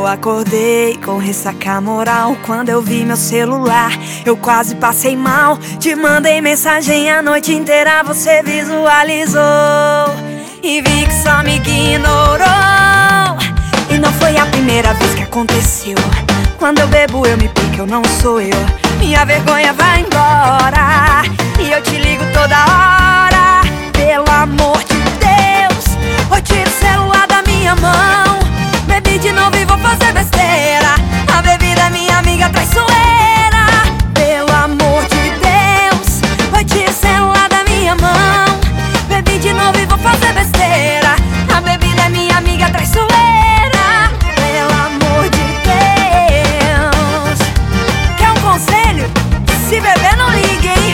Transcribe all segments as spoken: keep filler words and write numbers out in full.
acordei com ressaca moral quando eu vi meu celular. Eu quase passei mal. Te mandei mensagem a noite inteira, você visualizou e vi que só me ignorou. E não foi a primeira vez que aconteceu. Quando eu bebo eu me pico, eu não sou eu. Minha vergonha vai embora e eu te ligo toda hora. Pelo amor de Deus, ou tira o celular da minha mão. Bebi de novo e vou fazer besteira. A bebida é minha amiga traiçoeira. Pelo amor de Deus, ou tira o celular da minha mão. Bebi de novo e vou fazer besteira. A bebida é minha amiga traiçoeira. Pelo amor de Deus. Quer um conselho? Se beber não ligue, hein?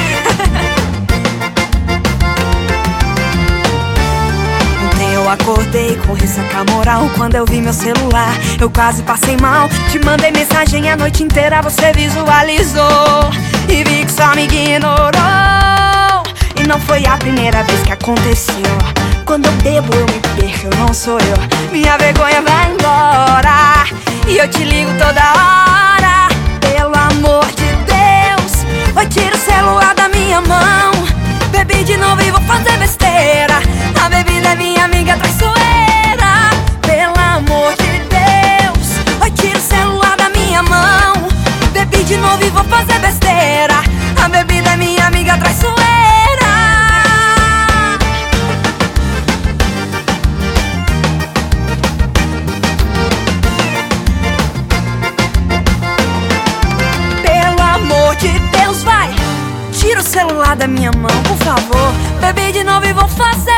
Ontem eu acordei com ressaca moral quando eu vi meu celular. Eu quase passei mal. Te mandei mensagem a noite inteira, você visualizou e vi que só me ignorou. E não foi a primeira vez que aconteceu. Quando eu bebo eu me perco, eu não sou eu. Minha vergonha vai embora e eu te ligo toda hora. Pelo amor de Deus, oi, tira o celular da minha mão. Bebi de novo e vou fazer besteira. A bebida é minha amiga traiçoeira. Pelo amor de Deus, oi, tira o celular da minha mão. Bebi de novo e vou fazer besteira. A bebida é minha amiga traiçoeira. De Deus, vai, tira o celular da minha mão, por favor. Bebi de novo e vou fazer